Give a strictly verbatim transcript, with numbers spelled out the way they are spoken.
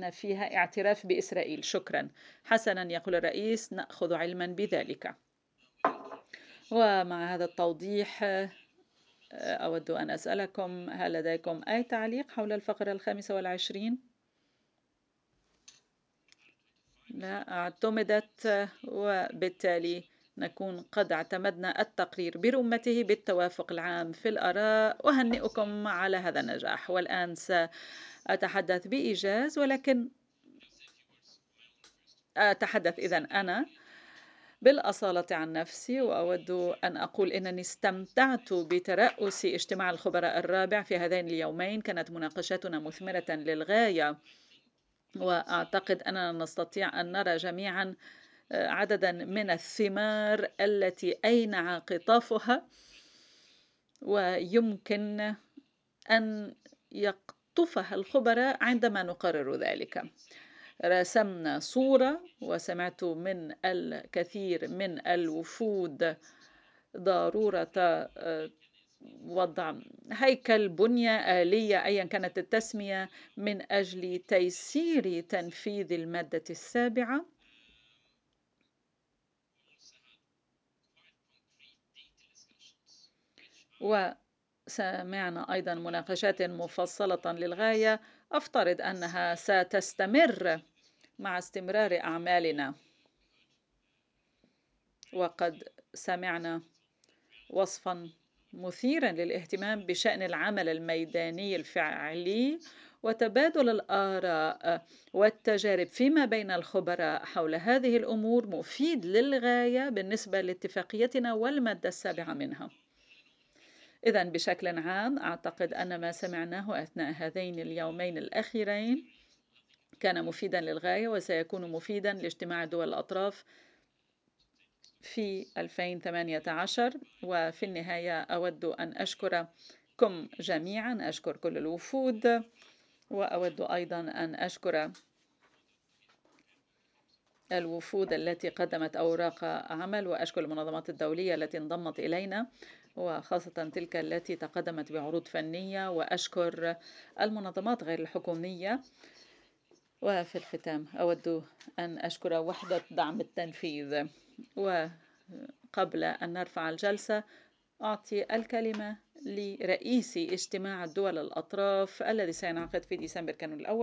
أن فيها اعتراف بإسرائيل. شكرا. حسنا، يقول الرئيس، نأخذ علما بذلك. ومع هذا التوضيح أود أن أسألكم، هل لديكم أي تعليق حول الفقرة الخامسة والعشرين؟ لا، اعتمدت، وبالتالي نكون قد اعتمدنا التقرير برمته بالتوافق العام في الآراء. أهنئكم على هذا النجاح. والآن سأتحدث بإيجاز، ولكن أتحدث إذن أنا بالأصالة عن نفسي، وأود أن أقول إنني استمتعت بترأس اجتماع الخبراء الرابع في هذين اليومين. كانت مناقشاتنا مثمرة للغاية، وأعتقد أننا نستطيع أن نرى جميعا عددا من الثمار التي أينع قطافها، ويمكن أن يقطفها الخبراء عندما نقرر ذلك. رسمنا صورة، وسمعت من الكثير من الوفود ضرورة وضع هيكل، بنية آلية، أيا كانت التسمية، من أجل تيسير تنفيذ المادة السابعة. وسمعنا أيضا مناقشات مفصلة للغاية، أفترض أنها ستستمر مع استمرار أعمالنا. وقد سمعنا وصفا مثيرا للاهتمام بشأن العمل الميداني الفعلي وتبادل الآراء والتجارب فيما بين الخبراء حول هذه الأمور مفيد للغاية بالنسبة لاتفاقيتنا والمادة السابعة منها. إذن بشكل عام أعتقد أن ما سمعناه أثناء هذين اليومين الأخيرين كان مفيدا للغاية، وسيكون مفيدا لاجتماع دول الأطراف في ألفين وثمانية عشر. وفي النهاية أود أن أشكركم جميعا، أشكر كل الوفود، وأود أيضا أن أشكر الوفود التي قدمت أوراق عمل، وأشكر المنظمات الدولية التي انضمت إلينا، وخاصة تلك التي تقدمت بعروض فنية، وأشكر المنظمات غير الحكومية. وفي الختام أود أن أشكر وحدة دعم التنفيذ. وقبل أن نرفع الجلسة أعطي الكلمة لرئيس اجتماع الدول الأطراف الذي سينعقد في ديسمبر كانون الأول.